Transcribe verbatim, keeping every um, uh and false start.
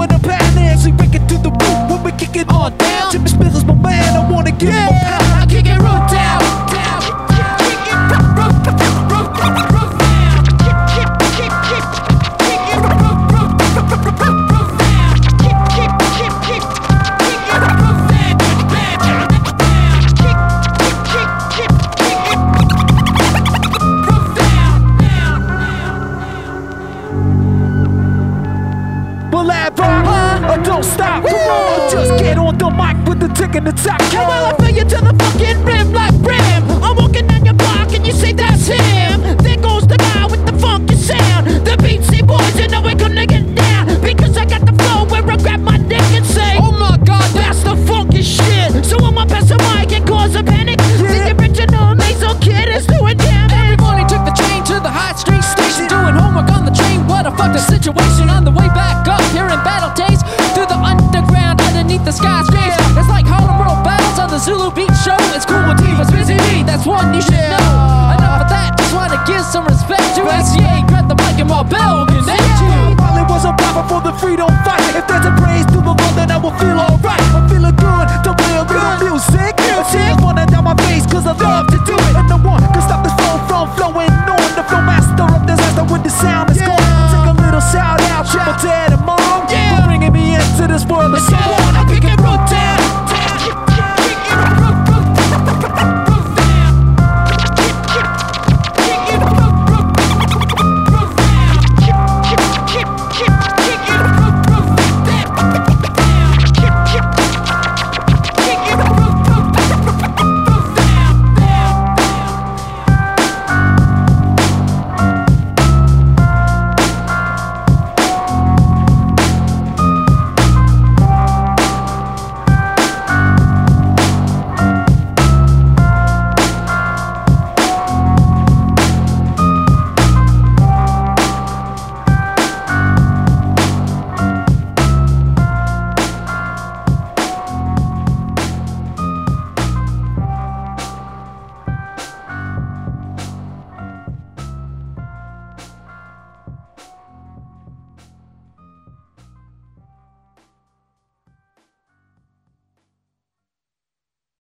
with a pan and she break it to the roof when we kick it on down. Jimmy Smith is my man, I wanna give him a pound. I kick it root down, down, kick it root, root, root, root, root down. Kick, kick, kick, kick, kick it root, root, root, root, root, root down. Kick, kick, kick, kick, kick it root down, down, down. Kick, kick, kick, kick, kick it root down, down, down. Well, that rock, or don't stop, come on, or just get on the mic with the tick and the tack. Hey, well, I feel you to the fucking rim like brim. I'm walking down your block and you say that's him. There goes the guy with the funky sound. The Beatsy Boys, you know we're gonna get down. Because I got the flow where I grab my dick and say, oh my god, that's the funky shit. So I'ma pass the mic and cause a panic. The original nasal kid is doing damage. Everybody took the train to the High Street station, doing homework on the train. What a fucked up situation. On the way back up here in Battle Days, through the underground, underneath the skyscrapers. It's like Harlem World battles on the Zulu Beat Show. It's cool when Diva's busy me, that's one you should know. Enough of that, just wanna give some respect to S C A. Grab the mic and Marbell connect you. Molly was a rapper for the freedom fight. If there's a praise to the Lord, then I will feel alright. I'm feeling good to play a little music. A tears running down my face, cause I love to do it. And no one can stop this flow from flowing on. The flow master of disaster with the sound is gone. Take a little shout out to my dad and mom for bringing me into this world of sound.